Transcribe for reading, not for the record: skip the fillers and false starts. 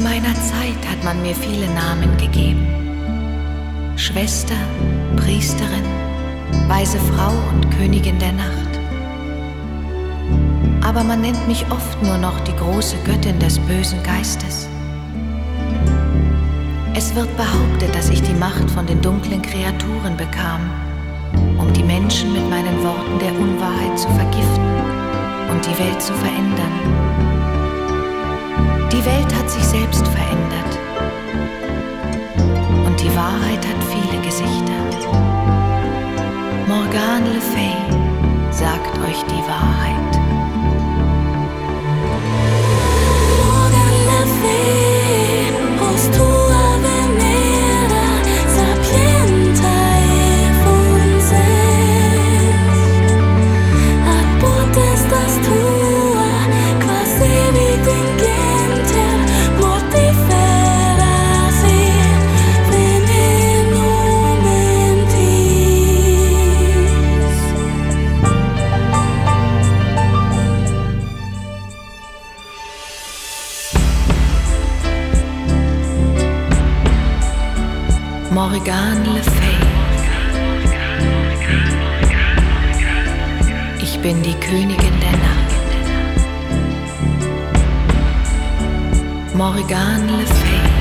meiner Zeit hat man mir viele Namen gegeben. Schwester, Priesterin, weise Frau und Königin der Nacht. Aber man nennt mich oft nur noch die große Göttin des bösen Geistes. Es wird behauptet, dass ich die Macht von den dunklen Kreaturen bekam, um die Menschen mit meinen Worten der Unwahrheit zu vergiften und die Welt zu verändern. Die Welt hat sich selbst verändert und die Wahrheit hat viele Gesichter. Morgane Le Fay sagt euch die Wahrheit. Morgane Le Fay, postura venera, sapientae funces, ad potestas tua, quasi vitingenter, mortiferasi, venenum mentis. Morgane Le Fay. Ich bin die Königin der Nacht. Morgane Le Fay.